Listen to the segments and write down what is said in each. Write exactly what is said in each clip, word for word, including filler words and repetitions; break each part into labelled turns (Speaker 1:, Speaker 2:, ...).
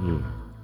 Speaker 1: Hmm.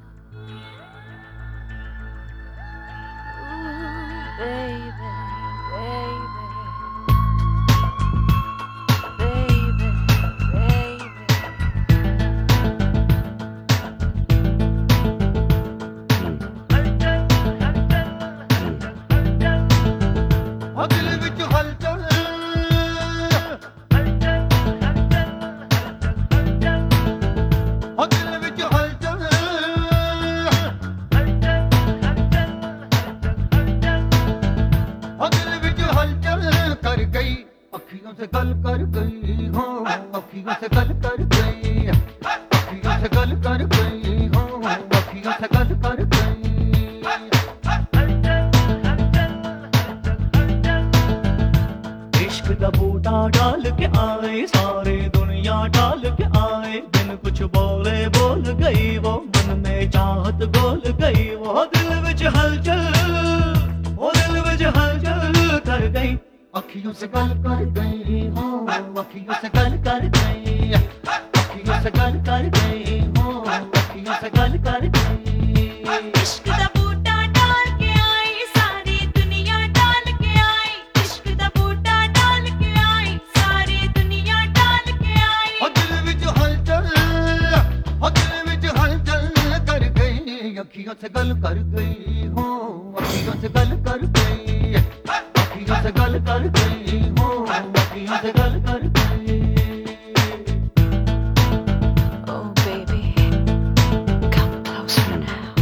Speaker 2: अखियों से गल कर गई हो, अखियों से गल कर गई, अखियों से गल कर गई हो, अखियों से गल कर गई। इश्क दा बूटा डाल के आए, सारे दुनिया डाल के आए, बिन कुछ बोले बोल गई वो, मन में चाहत गोल गई वो, दिल विच हलचल, ओ दिल विच हलचल कर गई। अखियों से गल कर गई हो, अखियों से गल कर गई, अखियों से गल कर गई हो, अखियों से गल कर गई।
Speaker 3: इश्क दा बूटा डाल के आई, सारी दुनिया डाल के आई, इश्क दा बूटा डाल के आई, सारी दुनिया डाल के आई।
Speaker 2: ओ दिल विच हलचल, ओ दिल विच हलचल कर गई, अखियों से गल कर गई हो, अखियों से गल कर गई, अखियों से गल कर गई हो, अखियों से गल कर गई।
Speaker 3: Oh baby, come closer now.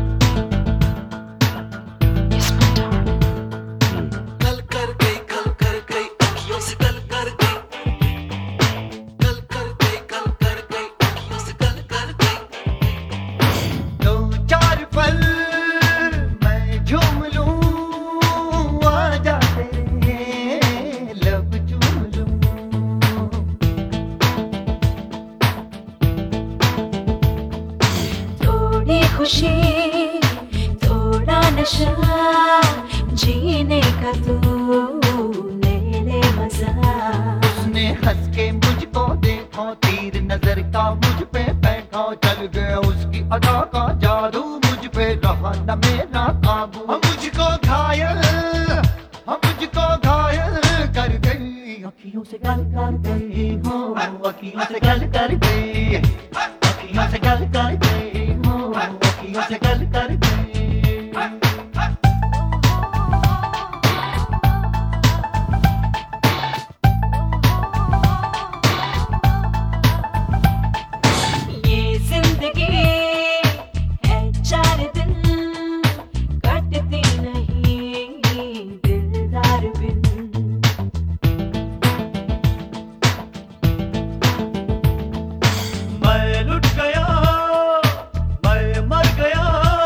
Speaker 3: Yes my darling.
Speaker 4: गल कर गई, गल कर गई, अखियों से गल कर गई, गल कर गई, गल कर गई, अखियों से गल कर गई।
Speaker 2: दो चार पल मैं झूम लूं, आजा तेरे लब चूम लूं।
Speaker 3: थोड़ी खुशी, थोड़ा नशा, जीने का तू ले ले मजा।
Speaker 2: उसने हंस के मुझको देखा, तीर नजर का मुझ पे बैठा, चल गया उसकी अदा का जादू, मुझ पे रहा न मेरा काबू। हम मुझको घायल, हम मुझको घायल कर गई, अखियों से गल कर गई हो, अखियों से गल कर गई, अखियों से गल कर गई हो, अखियों से गल कर गई।
Speaker 3: ये जिंदगी है चार दिन, कटती नहीं दिलदार बिन।
Speaker 2: मैं लुट गया, मैं मर गया,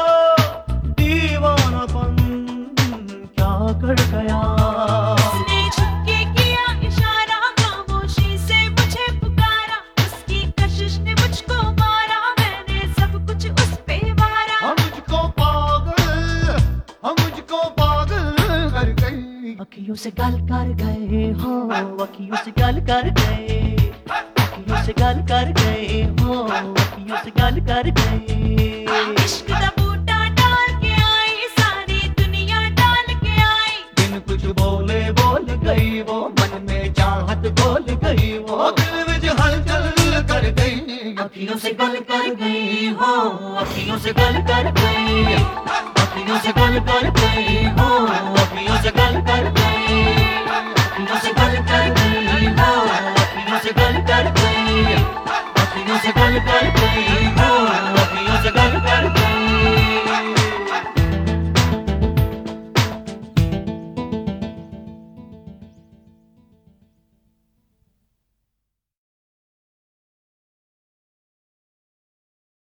Speaker 2: दीवानापन क्या कर गया।
Speaker 3: उसने झुक के किया इशारा, खामोशी से मुझे पुकारा, उसकी कशिश ने मुझको मारा, मैंने सब कुछ उस पे मारा।
Speaker 2: हम मुझको पागल, हम मुझको पागल कर गई, अखियों से गल कर गए हो, अखियों से गल कर गए, अखियों से गल कर गए हो, अखियों से गल कर गए।
Speaker 3: इश्क दा बूटा डाल के आई, सारी दुनिया डाल के आई,
Speaker 2: बिन कुछ बोले बोल गई वो, मन में चाहत गोल गई वो, दिल विच हलचल कर गई, अखियों से गल कर गई हो, अखियों से गल कर गई, अखियों से गल कर गई हो, अखियों से गल कर गई, अखियों से गल कर गई हो, अखियों से गल कर गई, अखियों से गल कर